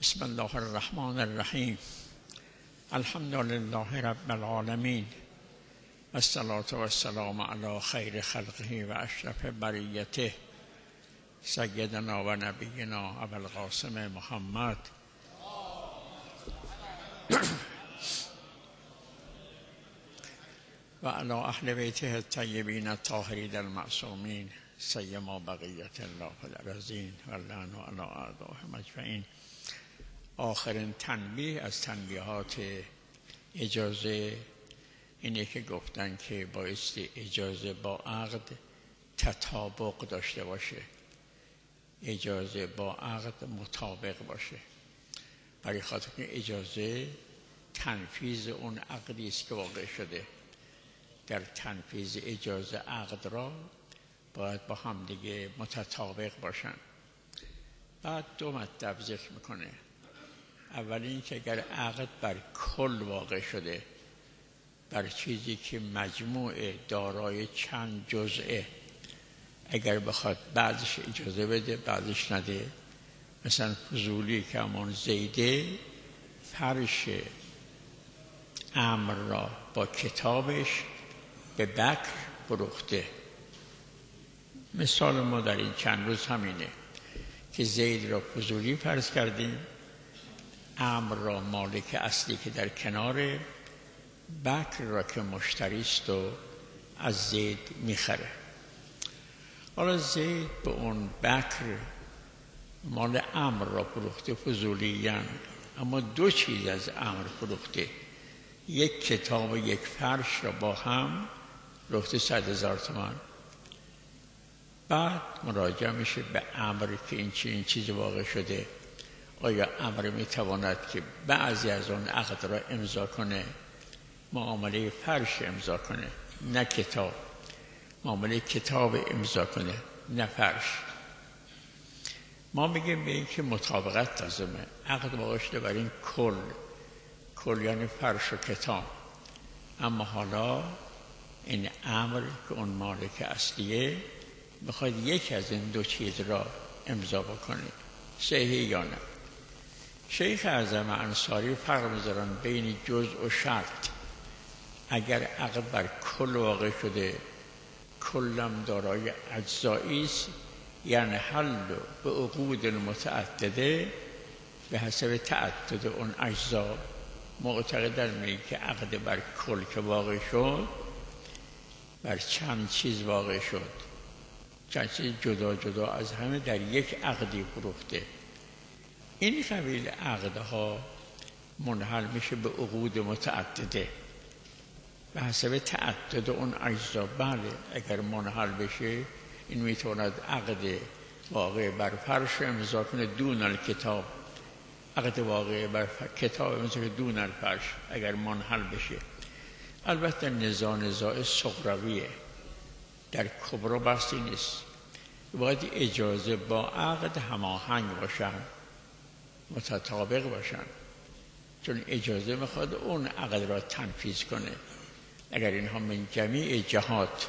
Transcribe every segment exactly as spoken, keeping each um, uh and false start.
بسم الله الرحمن الرحیم. الحمد لله رب العالمین، الصلاة و السلام علی خیر خلقه و اشرف بریته سیدنا و نبینا ابوالقاسم محمد و علی اهل بیته الطیبین الطاهرین المعصومین سیما بقیت الله الارضین و اللعن علی اعدائهم اجمعین. آخرین تنبیه از تنبیهات اجازه اینه که گفتن که بایستی اجازه با عقد تطابق داشته باشه، اجازه با عقد مطابق باشه، برای خاطر که اجازه تنفیذ اون عقدی است که واقع شده. در تنفیذ اجازه عقد را باید با هم دیگه متطابق باشن. بعد دو مطلب ذکر میکنه. اول این که اگر عقد بر کل واقع شده، بر چیزی که مجموع دارای چند جزئه، اگر بخواد بعضش اجازه بده بعضش نده، مثلا فضولی که همون زیده فرش امر را با کتابش به بکر فروخته. مثال ما در این چند روز همینه که زید را فضولی فرض کردیم، امر را مالک اصلی که در کنار، بکر را که مشتری است و از زید میخره. حالا زید به اون بکر مال امر را فروخته فضولیاً، اما دو چیز از امر فروخته، یک کتاب و یک فرش را با هم فروخته صد هزار تومان. بعد مراجعه میشه به امر که این چی این چیز واقع شده. آیا امر میتواند که بعضی از اون عقد را امضا کنه، معامله فرش امضا کنه نه کتاب، معامله کتاب امضا کنه نه فرش؟ ما میگیم به این که مطابقت لازمه. عقد واقع شده بر این کل، کل یعنی فرش و کتاب، اما حالا این امر که اون مالک اصلیه بخواد یک از این دو چیز را امضا بکنه، صحیح یا نه؟ شیخ اعظم انصاری فرق میذارن بین جزء و شرط. اگر عقد بر کل واقع شده، کلم دارای اجزایی است، یعنی حل به عقود متعدده به حسب تعدد اون اجزا. معتقدن میگه که عقد بر کل که واقع شد، بر چند چیز واقع شد، چند چیز جدا جدا از همه در یک عقدی فروخته. این قبیل عقدها منحل میشه به عقود متعدده به حسب تعدد اون اجزا. بله اگر منحل بشه این میتواند عقد واقع بر فرش امضا کنه دون الکتاب، عقد واقع بر کتاب امضا کنه دون الفرش اگر منحل بشه. البته نزاع نزاع صغرویه، در کبرا بحثی نیست. باید اجازه با عقد هماهنگ باشن، متطابق باشن، چون اجازه میخواد اون عقد را تنفیذ کنه. اگر اینها من جمیع جهات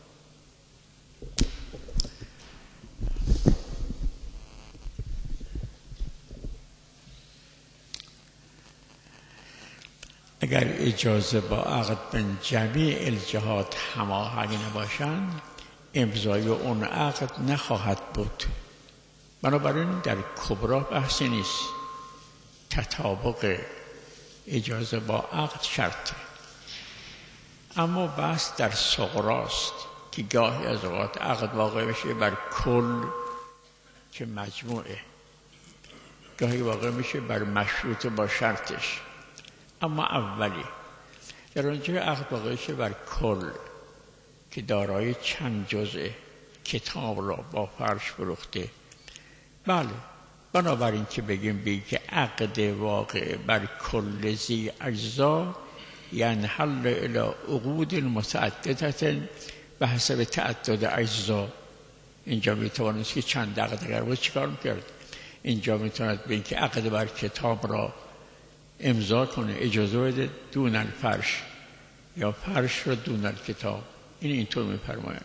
اگر اجازه با عقد من جمیع الجهات هماهنگ نباشند، امضای اون عقد نخواهد بود. بنابراین در کبرا بحثی نیست، تطابق اجازه با عقد شرطه. اما بحث در صغراست که گاهی از اوقات عقد واقع بشه بر کل که مجموعه، گاهی واقع میشه بر مشروط با شرطش. اما اولی در اونجا عقد واقع بشه بر کل که دارای چند جزءه، کتاب را با فرش فروخته. بله بنابراین که بگیم بگیم که عقد واقع بر کل ذی اجزا یعنی حل الی عقود متعددة به حسب تعدد اجزا. اینجا میتواند که چند عقد اگر بود چیکار میکرد؟ اینجا میتواند بگیم که عقد بر کتاب را امضا کنه، اجازه بده دون الفرش، یا فرش را دون الکتاب. این اینطور میفرماید.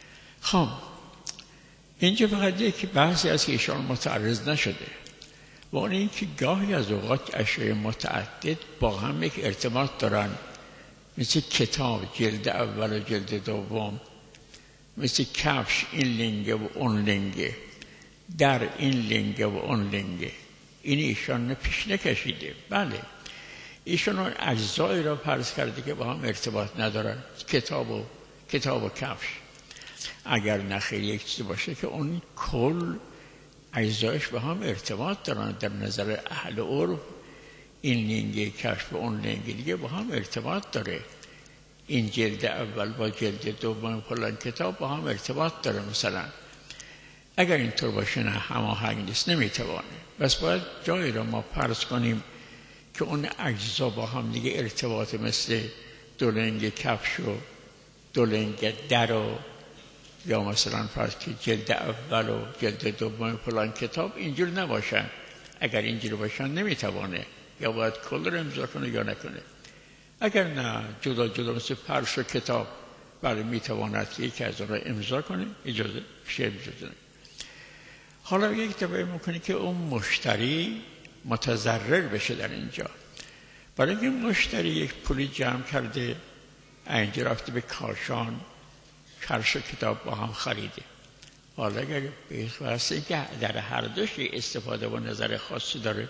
خب اینجا فقط یک بحثی است که ایشان متعرض نشده. و اون اینکه گاهی از اوقات اشیاء متعدد با هم یک ارتباط دارن، مثل کتاب جلد اول و جلد دوم، مثل کفش این لنگه و اون لنگه، در این لنگه و اون لنگه. این ایشان پیش نکشیده. بله ایشان اون اجزایی را فرض کرده که با هم ارتباط ندارن، کتاب و کتاب و کفش. اگر نخیر یک چیزی باشه که اون کل اجزایش با هم ارتباط دارن در نظر اهل عرف، این لنگه کفش و اون لنگه دیگه با هم ارتباط داره، این جلد اول با جلد دوم فلان کتاب با هم ارتباط داره مثلا. اگر اینطور باشه نه هماهنگ نیست، نمیتوانه. بس باید جایی را ما فرض کنیم که اون اجزا با هم دیگه ارتباط مثل دو لنگ کفش و دو لنگ در و یا مثلا فرض که جلد اول و جلد دوم فلان کتاب اینجور نباشن. اگر اینجور باشن نمیتوانه، یا باید کل رو امضا کنه یا نکنه. اگر نه جدا جدا مثل فرش و کتاب، بله میتواند که یکی از اون را امضا کنه، اجازه شیء اجازه. حالا یک دفعه میکنه که اون مشتری متضرر بشه در اینجا. برای اینکه مشتری یک پولی جمع کرده، اینجا رفته به کاشان فرش و کتاب با هم خریده. حالا اگر به واسه که در هر دوش استفاده و نظر خاصی داره،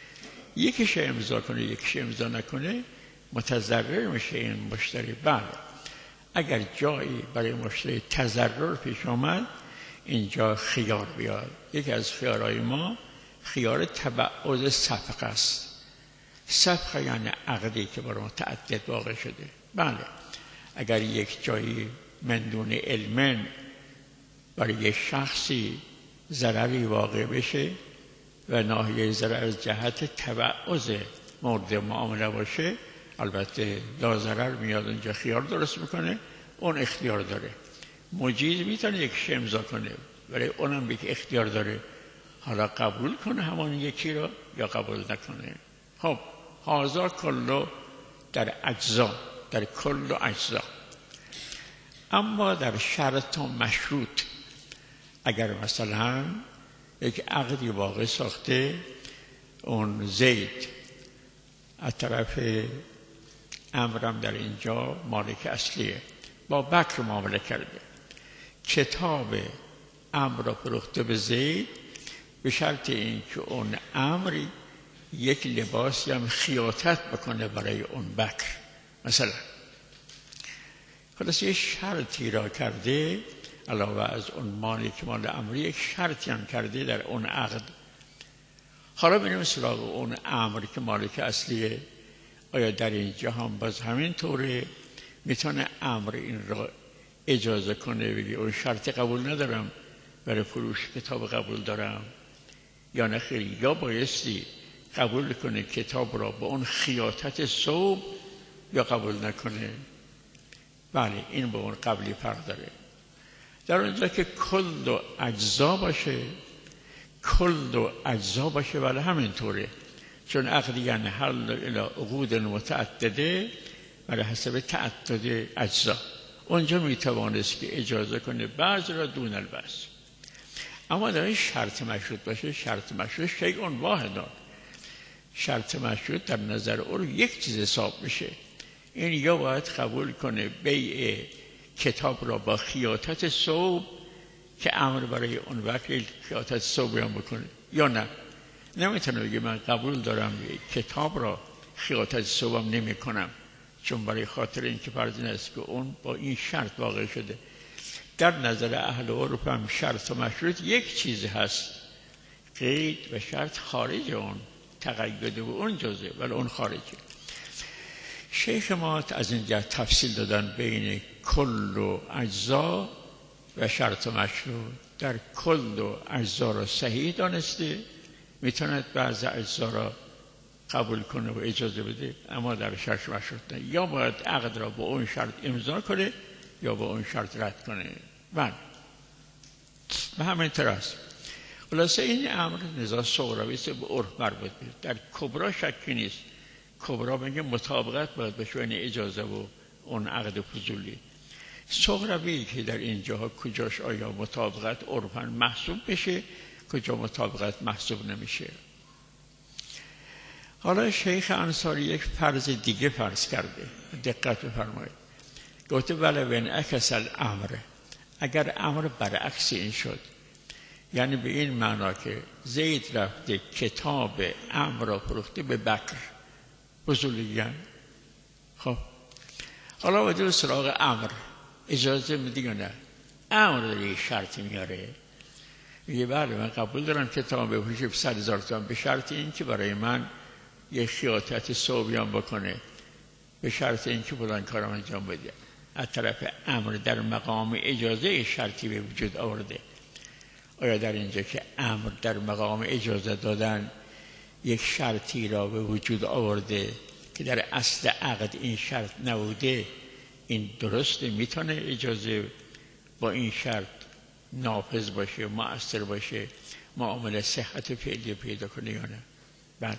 یکیش امضا کنه یکیش امضا نکنه، متضرر میشه این مشتری. بله اگر جایی برای مشتری تضرر پیش آمد، اینجا خیار بیاد. یکی از خیارهای ما خیار تبعض صفقه است. صفقه یعنی عقدی که برای متعدد واقع شده. بله اگر یک جایی من دون علم برای یک شخصی ضرری واقع بشه و ناحیه ضرر از جهت تبعض مورد معامله باشه، البته لا ضرر میاد اونجا خیار درست میکنه، اون اختیار داره. مجیز میتونه یکیش امضا کنه، ولی اونم به که اختیار داره حالا قبول کنه همون یکی رو یا قبول نکنه. خب هازا کلو در اجزا، در کل و اجزا. اما در شرط و مشروط، اگر مثلا یک عقدی واقع ساخته، اون زید از طرف امرم در اینجا مالک اصلیه، با بکر معامله کرده، کتاب امر را فروخته به زید به شرط اینکه اون امری یک لباسی هم خیاطت بکنه برای اون بکر مثلا. خلاص یک شرطی را کرده، علاوه از اون مالک مال امری یک شرطی هم کرده در اون عقد. حالا بریم سراغ اون امری که مالک اصلیه. آیا در اینجا هم باز همین طوره؟ میتونه امر این را اجازه کنه بگی اون شرط قبول ندارم، برای فروش کتاب قبول دارم، یا نه خیلی؟ یا بایستی قبول کنه کتاب را با اون خیاطت ثوب یا قبول نکنه. بله این با اون قبلی فرق داره. در اونجا که کل و اجزا باشه، کل و اجزا باشه، ولی همین طوره، چون عقد یعنی حل الى عقود متعدده برای حسب تعدد اجزا. اونجا میتوانست که اجازه کنه بعضی را دون البس. اما در این شرط مشروط باشه، شرط مشروط شیء واحد، شرط مشروط در نظر او یک چیز حساب میشه. این یا باید قبول کنه بیع کتاب را با خیاطت ثوب که امر برای اون وقت خیاطت ثوب هم بکنه، یا نه نمیتونه بگه من قبول دارم کتاب را خیاطت ثوبم نمی کنم، چون برای خاطر این که فرض نیست که اون با این شرط واقع شده. در نظر اهل عرف هم شرط و مشروط یک چیز هست، قید و شرط خارج اون، تقید و اون جزه ولی اون خارجه. شیخ ما از اینجا تفصیل دادن بین کل و اجزا و شرط و مشروط. در کل و اجزا را صحیح دانسته، میتوند بعض اجزا را قبول کنه و اجازه بده، اما در شرط و مشروط نه. یا باید عقد را با اون شرط امضا کنه یا با اون شرط رد کنه. بله به همین طرز. خلاصه این امر نزاع صغروی است، به عرف مربوط میشه. در کبرا شکی نیست. کبرا میگه مطابقت باید بشه بین اجازه و اون عقد فضولی. صغروی که در اینجاها کجاش آیا مطابقت عرفاً محسوب بشه، کجا مطابقت محسوب نمیشه. حالا شیخ انصاری یک فرض دیگه فرض کرده، دقت بفرمایید. گفته بله بین اکس الامر، اگر امر برعکس این شد، یعنی به این معنا که زید رفته کتاب امر را فروخته به بکر بزرگیان. خب حالا وجود سراغ امر اجازه میدی یا نه؟ امر داری شرطی میاره، میگه بله من قبول دارم کتاب بفروشه به صد هزار تومان، به شرط این که برای من یک خیاطت صوبیان بکنه، به شرط این که فلان کارم انجام بده. از طرف امر در مقام اجازه شرطی به وجود آورده. آیا در اینجا که امر در مقام اجازه دادن یک شرطی را به وجود آورده که در اصل عقد این شرط نبوده، این درسته؟ میتونه اجازه با این شرط نافذ باشه، مؤثر باشه، معامله صحت فعلی پیدا کنه یا نه؟ بعد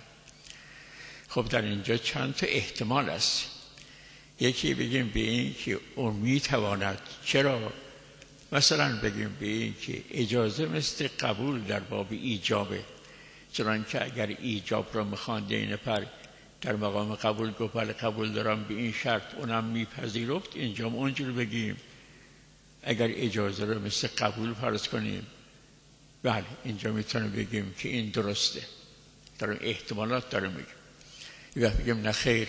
خب در اینجا چند تا احتمال است. یکی بگیم به این که اون میتواند، چرا؟ مثلا بگیم به این که اجازه مثل قبول در باب ایجابه، چنانکه اگر ایجاب را میخواند این نفر در مقام قبول گفت بله قبول دارم به این شرط، اونم میپذیرفت، اینجا اونجور بگیم. اگر اجازه را مثل قبول فرض کنیم، بله اینجا میتونیم بگیم که این درسته. دارم احتمالات دارم میگم. یا بگیم نه خیر،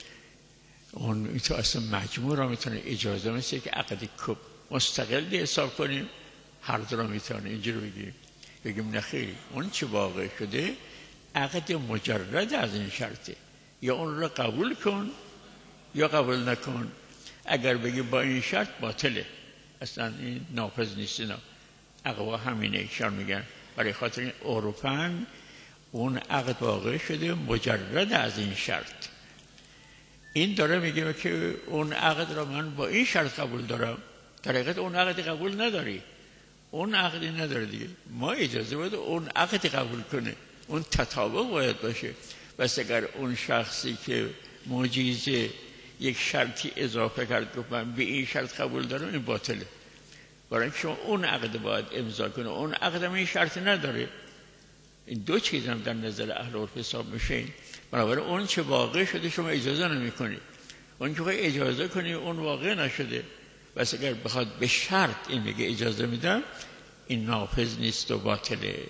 اون میتونه اصلا مجموع را میتونه اجازه مثل که عقد کب مستقل حساب کنیم، هر دو را میتونه اینجور بگیم. بگیم نه خیر، اون چه واقع شده عقد مجرد از این شرطه، یا اون را قبول کن یا قبول نکن. اگر بگی با این شرط باطله، اصلا این نافذ نیست. نه اقوا همینه ایشان میگن، برای خاطر این عرفاً اون عقد واقع شده مجرد از این شرط. این داره میگه که اون عقد را من با این شرط قبول دارم، در حقیقت اون عقد قبول نداری، اون عقدی نداره دیگه. ما اجازه بده اون عقد قبول کنه، اون تطابق باید باشه. بس اگر اون شخصی که مجیزه یک شرطی اضافه کرد گفت من به این شرط قبول دارم، این باطله. برای اینکه شما اون عقد باید امضا کنه، اون عقد هم این شرط نداره. این دو چیز هم در نظر اهل عرف حساب میشه. بنابراین اون چه واقع شده شما اجازه نمیکنی، اون که اجازه کنی اون واقع نشده. بس اگر بخواد به شرط این بگه اجازه میدم، این نافذ نیست و باطله.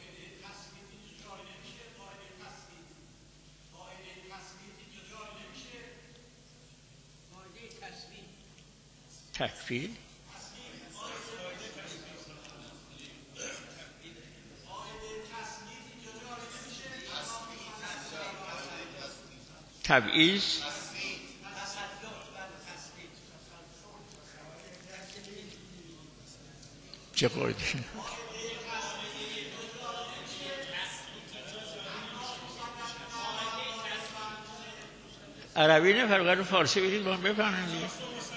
تکفیل تبعیض چه قاعده؟ عربی نه، فرقا فارسی بگید با هم بفهمیم دیگه.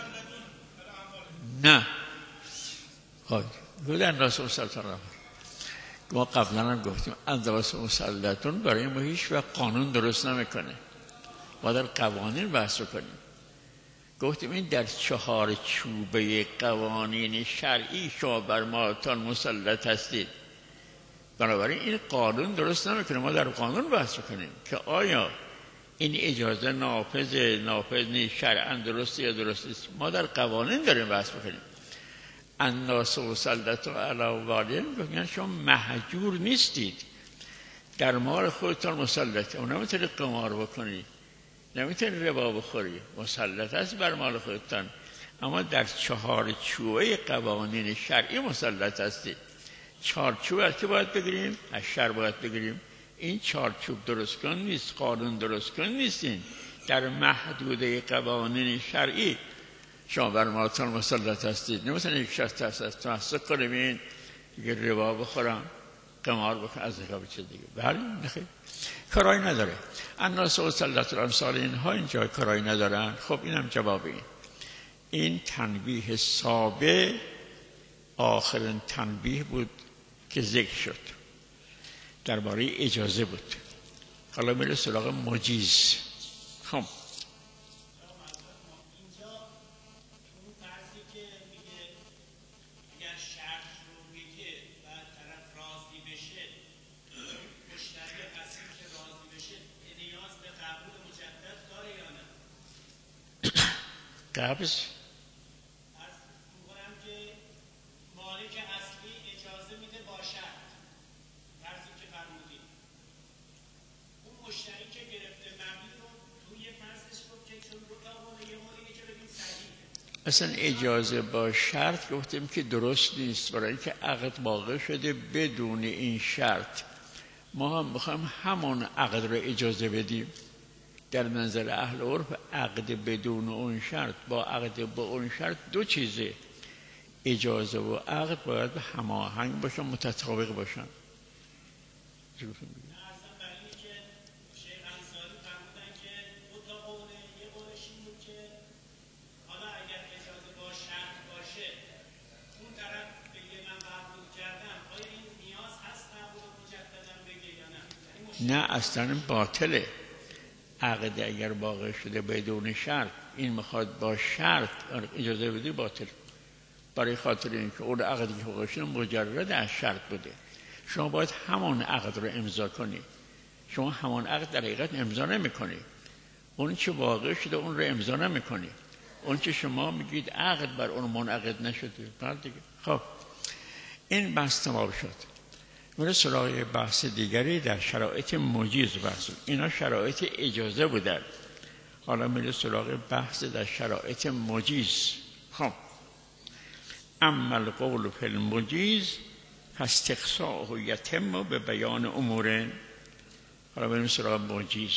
نه خب گفت انداز مسلطان، ما قبلا هم گفتیم انداز مسلطان برای ما هیچ و قانون درست نمیکنه، ما در قوانین بحث رو کنیم. گفتیم این در چهار چوبه قوانین شرعی شما بر ماتان مسلط هستید، بنابراین این قانون درست نمیکنه. ما در قانون بحث رو کنیم که آیا این اجازه نافذ نافذ نیست، شرعاً درسته یا درست نیست. ما در قوانین داریم بحث بکنیم. الناس مسلط علی اموالهم، میگن شما مهجور نیستید، در مال خودتان مسلطه. اون نمیتونی قمار بکنی، نمیتونی ربا بخوری، مسلط است بر مال خودتان. اما در چهار چوبه قوانین شرعی مسلط هستید. چهار چوب از که باید بگیریم؟ از شرع باید بگیریم. این چارچوب درست کن نیست، قانون درست کن نیستین. در محدوده قوانین شرعی شما بر مالتان مسلط هستید. نمیتونی یک شخص هست تمسک کنیم این دیگه ربا بخورم، قمار بکنم، از نگاه چه دیگه. بله نخیر، کارایی نداره. الناس مسلط الامثال، اینها اینجا کارایی ندارن. خب اینم جواب این. این تنبیه سابع آخرین تنبیه بود که ذکر شد، درباره اجازه بود. حالا میره سراغ مجیز. خب قبض اصلا اجازه با شرط گفتیم که درست نیست، برای اینکه عقد واقع شده بدون این شرط. ما هم میخوایم همون عقد رو اجازه بدیم. در نظر اهل عرف عقد بدون اون شرط با عقد با اون شرط دو چیزه. اجازه و عقد باید به هماهنگ باشن، متطابق باشن. نه اصلا باطله. عقد اگر واقع شده بدون شرط، این میخواد با شرط اجازه بدی، باطل. برای خاطر اینکه اون عقدی که واقع شده مجرد از شرط بوده. شما باید همون عقد رو امضا کنی. شما همون عقد در حقیقت امضا نمی کنی. اون چه واقع شده اون رو امضا نمی کنی. اون چه شما میگید عقد بر اون منعقد نشده. بعد دیگه خب این بحث تمام شد. میره سراغ بحث دیگری در شرایط مجیز بحث. اینا شرایط اجازه بودن. حالا میره سراغ بحث در شرایط مجیز. خب اما القول فی المجیز فاستقصاء یتم به بیان امور. حالا میره سراغ مجیز.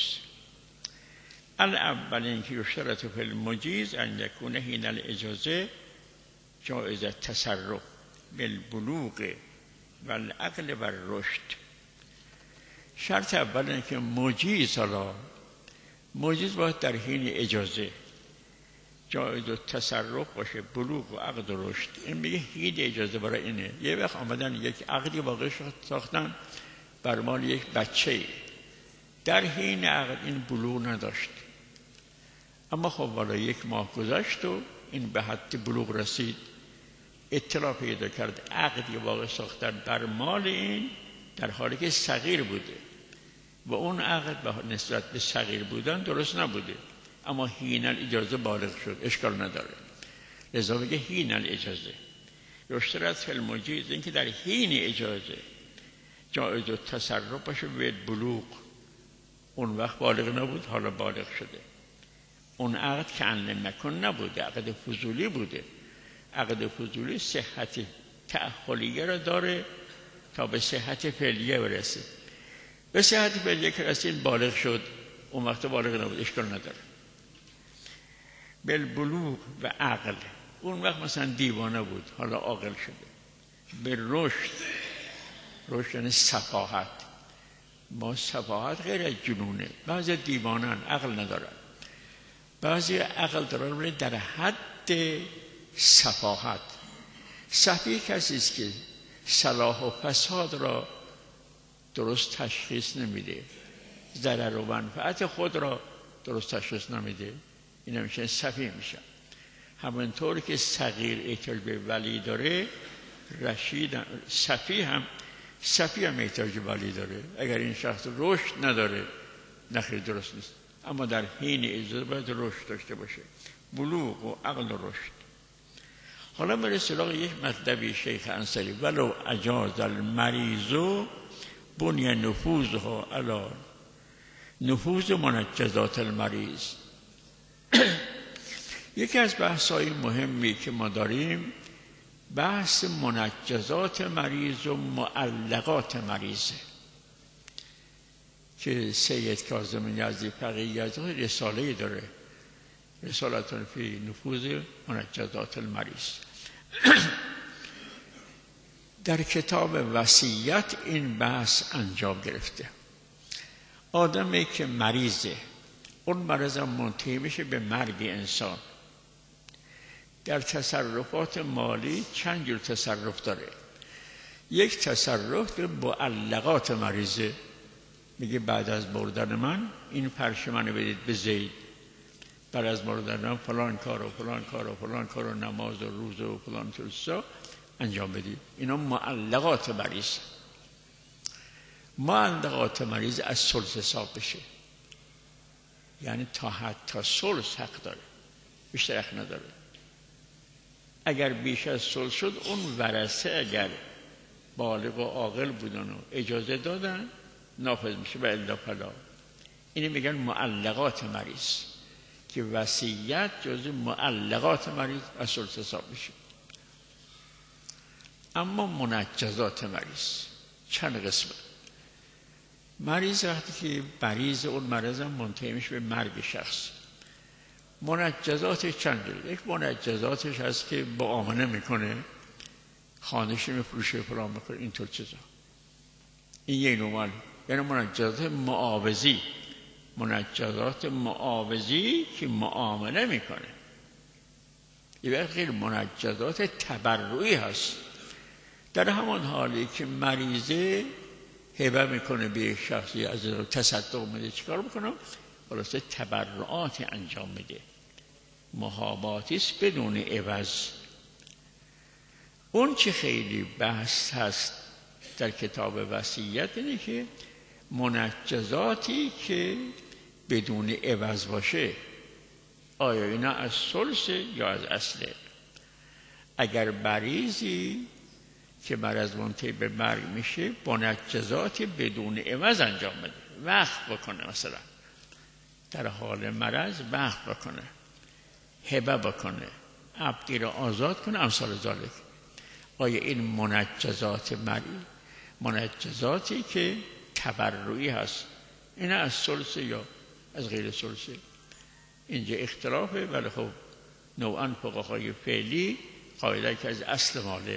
الاول اینکه یشترط فی المجیز ان یکون حین الاجازه جایز التصرف بالبلوغ و العقل و الرشد. شرط اول اینه که مجیز، حالا مجیز باید در حین اجازه جایز و تصرف باشه، بلوغ و عقل و رشد. این میگه حین اجازه برای اینه. یه وقت آمدن یک عقدی واقع ساختن بر مال یک بچه، در حین عقد این بلوغ نداشت، اما خب والا یک ماه گذشت و این به حد بلوغ رسید، اطلاع پیدا کرد عقدی واقع ساختن بر مال این در حالی که صغیر بوده و اون عقد به نسبت به صغیر بودن درست نبوده، اما حین الاجازه بالغ شد، اشکال نداره. لذا میگه حین الاجازه یشترط فی المجیز، این که در حین اجازه جایز و تصرف باشه به بلوغ. اون وقت بالغ نبود، حالا بالغ شده. اون عقد که ان نکن نبوده، عقد فضولی بوده. عقد فضولی صحت تأخلیه را داره تا به صحت فعلیه برسه. به صحت فعلیه که رسید بالغ شد، اون وقت بالغ نبود، اشکال نداره. بالبلوغ و عقل، اون وقت مثلا دیوانه بود، حالا عاقل شده. به رشد، رشد یعنی صفاحت. ما صفاحت غیر از جنونه. بعضی دیوانن عقل ندارن، بعضی عقل دارن در حد صفاحت. صفی کسی است که صلاح و فساد را درست تشخیص نمیده، ضرر و منفعت خود را درست تشخیص نمیده، این همیشه صفی میشه. همونطور که صغیر احتیاج به ولی داره، رشید صفی هم صفی هم احتیاج به ولی داره. اگر این شخص رشد نداره، نخیر درست نیست. اما در حین اجازه باید رشد داشته باشه، بلوغ و عقل و رشد. حالا میره سراغ یک مطلبی شیخ انصاری: ولو اجاز المریض بنی نفوذها علی نفوذ منجزات المریض. یکی از بحث‌های مهمی که ما داریم بحث منجزات مریض و معلقات مریضه که سید کاظم یزدی فقیه یزدی رساله‌ای داره، رسالتون فی نفوذ منجزات المریض. در کتاب وصیت این بحث انجام گرفته. آدمی که مریضه، اون مرض هم منتهی میشه به مرگ انسان. در تصرفات مالی چند جور تصرف داره. یک تصرف به معلقات مریضه، میگه بعد از مردن من این فرش منو بدید به زید، بعد از مردن من فلان کار و فلان کار و فلان کار و نماز و روزه و فلان چیزا انجام بدید. اینا معلقات مریض. معلقات مریض از ثلث حساب بشه، یعنی تا حتی ثلث حق داره. بیشتر حق نداره. اگر بیش از ثلث شد اون ورثه اگر بالغ و عاقل بودن و اجازه دادن نافذ میشه و الا فلا. اینو میگن معلقات مریض که وصیت جزء معلقات مریض از ثلث حساب میشه. اما منجزات مریض چند قسمه. مریض وقتی که مریض اون مرض هم منتهی میشه به مرگ شخص. منجزاتش چند جور. یک منجزاتش هست که با آمنه میکنه، خانهش میفروشه، فلان میکنه، اینطور چیزا. این یه نوع، یعنی منجزات معاوضی. منجزات معاوضی که معامله میکنه. یه وقت غیر منجزات تبرعی هست. در همان حالی که مریضه هبه میکنه به شخصی از تصدق میده، چیکار میکنه؟ خلاصه تبرعات انجام میده، مهاباتی است بدون عوض. اون چه خیلی بحث هست در کتاب وصیت اینه که منجزاتی که بدون عوض باشه آیا اینا از ثلث یا از اصله. اگر مریضی که مرض منتهی به مرگ میشه منجزاتی بدون عوض انجام بده، وقف بکنه، مثلا در حال مرض وقف بکنه، هبه بکنه، عبدی را آزاد کنه، امثال ذالک. آیا این منجزات مریض منجزاتی که تبرعی هست اینا از ثلث یا از غیر ثلث؟ اینجا اختلافه. ولی خب نوعا فقهای فعلی قاعده که از اصل ماله.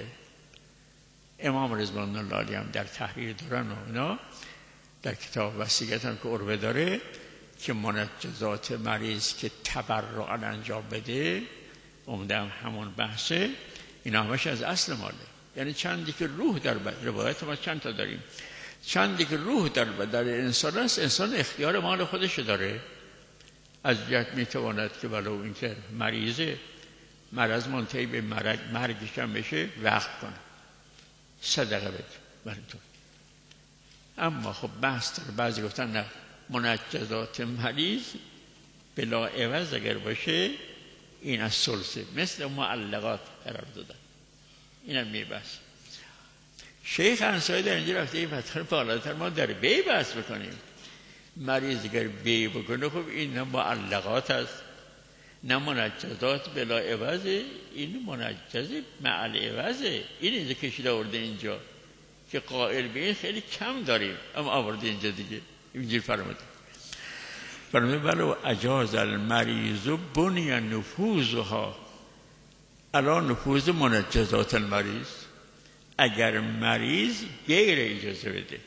امام رضوان الله علیه هم در تحریر دارن و اینا در کتاب وصیت هم که عروه داره که منجزات مریض که تبرعا انجام بده، عمده هم همون بحثه، اینا همش از اصل ماله. یعنی چندی که روح در بدن، روایت ما چند تا داریم، چندی که روح در بدن انسان است، انسان اختیار مال خودش داره. از جهت میتواند که ولو اینکه مریضه مرض منتهی به مرگ مرگش هم بشه وقف کنه، صدقه بده. ولی تو اما خب بحث داره. بعضی گفتن نه، منجزات مریض بلا عوض اگر باشه این از ثلثه، مثل معلقات قرار دادن. اینم می بحث. شیخ انصاری در اینجا رفته این مطلب بالاتر ما در بی بحث بکنیم. مریض اگر بی بکنه خب این نه معلقات هست نه منجزات بلا عوضه، این منجز مع العوضه. این اینجا کشیده آورده اینجا که قائل به این خیلی کم داریم، اما آورده اینجا دیگه اینجور فرموده. فرموده ولو اجاز المریض بنی نفوذها علی نفوذ منجزات المریض. اگر مریض غیر اجازه بده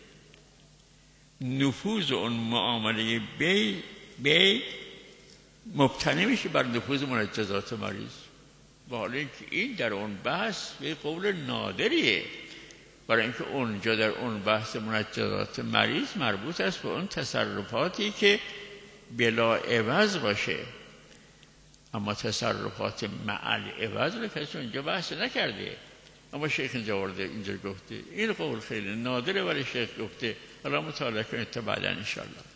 نفوذ اون معامله بی بی مبتنی میشه بر نفوذ منجزات مریض. با حالا اینکه این در اون بحث به قول نادریه، برای اینکه اونجا در اون بحث منجزات مریض مربوط است به اون تصرفاتی که بلا عوض باشه. اما تصرفات مع العوض رو کسی اونجا بحث نکرده، اما شیخ اینجا ورده اینجا گفته. این قول خیلی نادره ولی شیخ گفته. حالا مطالعه کنید تا بعدا انشاءالله.